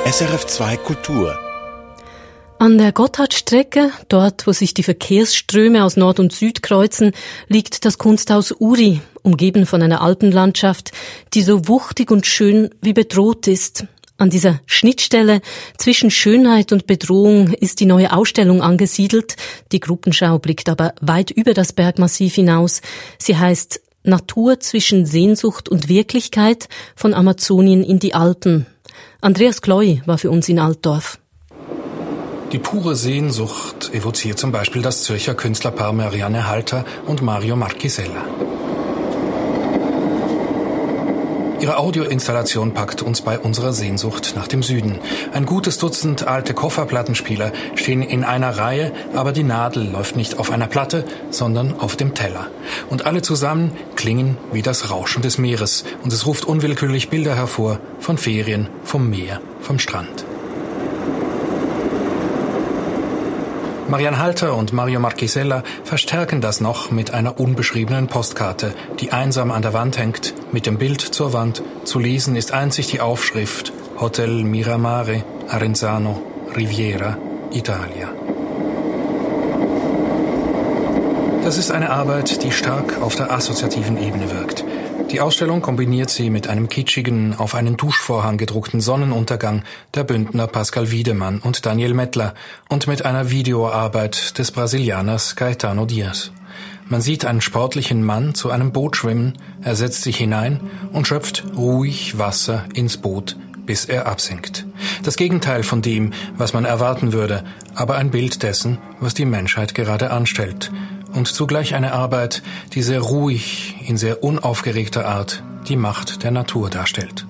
SRF 2 Kultur. An der Gotthardstrecke, dort wo sich die Verkehrsströme aus Nord und Süd kreuzen, liegt das Kunsthaus Uri, umgeben von einer Alpenlandschaft, die so wuchtig und schön wie bedroht ist. An dieser Schnittstelle zwischen Schönheit und Bedrohung ist die neue Ausstellung angesiedelt. Die Gruppenschau blickt aber weit über das Bergmassiv hinaus. Sie heißt Natur zwischen Sehnsucht und Wirklichkeit, von Amazonien in die Alpen. Andreas Kloy war für uns in Altdorf. Die pure Sehnsucht evoziert zum Beispiel das Zürcher Künstlerpaar Marianne Halter und Mario Marchisella. Ihre Audioinstallation packt uns bei unserer Sehnsucht nach dem Süden. Ein gutes Dutzend alte Kofferplattenspieler stehen in einer Reihe, aber die Nadel läuft nicht auf einer Platte, sondern auf dem Teller. Und alle zusammen klingen wie das Rauschen des Meeres. Und es ruft unwillkürlich Bilder hervor von Ferien, vom Meer, vom Strand. Marianne Halter und Mario Marchisella verstärken das noch mit einer unbeschriebenen Postkarte, die einsam an der Wand hängt, mit dem Bild zur Wand. Zu lesen ist einzig die Aufschrift Hotel Miramare, Arenzano, Riviera, Italia. Das ist eine Arbeit, die stark auf der assoziativen Ebene wirkt. Die Ausstellung kombiniert sie mit einem kitschigen, auf einen Duschvorhang gedruckten Sonnenuntergang der Bündner Pascal Wiedemann und Daniel Mettler und mit einer Videoarbeit des Brasilianers Caetano Dias. Man sieht einen sportlichen Mann zu einem Boot schwimmen, er setzt sich hinein und schöpft ruhig Wasser ins Boot, bis er absinkt. Das Gegenteil von dem, was man erwarten würde, aber ein Bild dessen, was die Menschheit gerade anstellt. Und zugleich eine Arbeit, die sehr ruhig, in sehr unaufgeregter Art die Macht der Natur darstellt.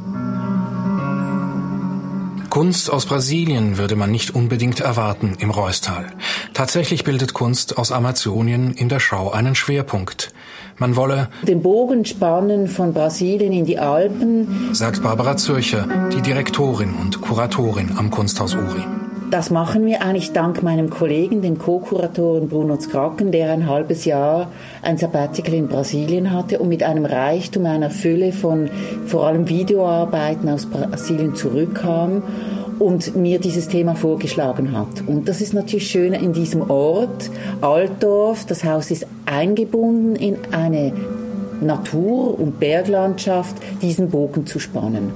Kunst aus Brasilien würde man nicht unbedingt erwarten im Reusstal. Tatsächlich bildet Kunst aus Amazonien in der Schau einen Schwerpunkt. Man wolle den Bogen spannen von Brasilien in die Alpen, sagt Barbara Zürcher, die Direktorin und Kuratorin am Kunsthaus Uri. Das machen wir eigentlich dank meinem Kollegen, dem Co-Kuratoren Bruno Zkraken, der ein halbes Jahr ein Sabbatical in Brasilien hatte und mit einem Reichtum, einer Fülle von vor allem Videoarbeiten aus Brasilien zurückkam und mir dieses Thema vorgeschlagen hat. Und das ist natürlich schön in diesem Ort, Altdorf. Das Haus ist eingebunden in eine Natur- und Berglandschaft, diesen Bogen zu spannen.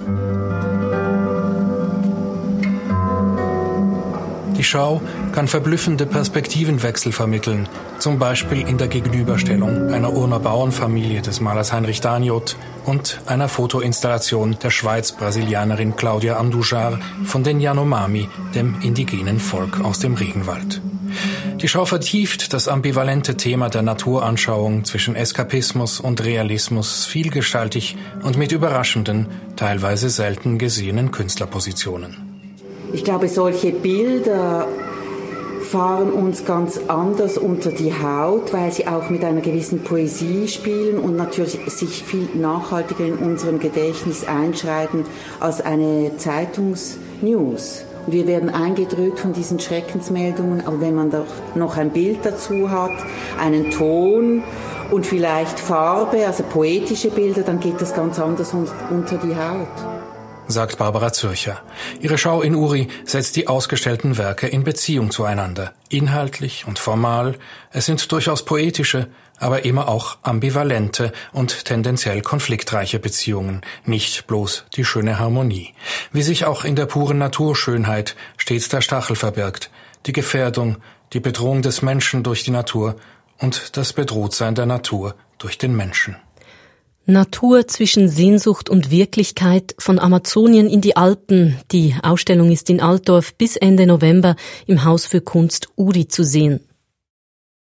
Die Schau kann verblüffende Perspektivenwechsel vermitteln, zum Beispiel in der Gegenüberstellung einer Urner Bauernfamilie des Malers Heinrich Daniot und einer Fotoinstallation der Schweiz-Brasilianerin Claudia Andujar von den Yanomami, dem indigenen Volk aus dem Regenwald. Die Schau vertieft das ambivalente Thema der Naturanschauung zwischen Eskapismus und Realismus vielgestaltig und mit überraschenden, teilweise selten gesehenen Künstlerpositionen. Ich glaube, solche Bilder fahren uns ganz anders unter die Haut, weil sie auch mit einer gewissen Poesie spielen und natürlich sich viel nachhaltiger in unserem Gedächtnis einschreiben als eine Zeitungsnews. Wir werden eingedrückt von diesen Schreckensmeldungen, aber wenn man doch noch ein Bild dazu hat, einen Ton und vielleicht Farbe, also poetische Bilder, dann geht das ganz anders unter die Haut. Sagt Barbara Zürcher. Ihre Schau in Uri setzt die ausgestellten Werke in Beziehung zueinander. Inhaltlich und formal. Es sind durchaus poetische, aber immer auch ambivalente und tendenziell konfliktreiche Beziehungen. Nicht bloß die schöne Harmonie. Wie sich auch in der puren Naturschönheit stets der Stachel verbirgt. Die Gefährdung, die Bedrohung des Menschen durch die Natur und das Bedrohtsein der Natur durch den Menschen. Natur zwischen Sehnsucht und Wirklichkeit, von Amazonien in die Alpen. Die Ausstellung ist in Altdorf bis Ende November im Haus für Kunst Uri zu sehen.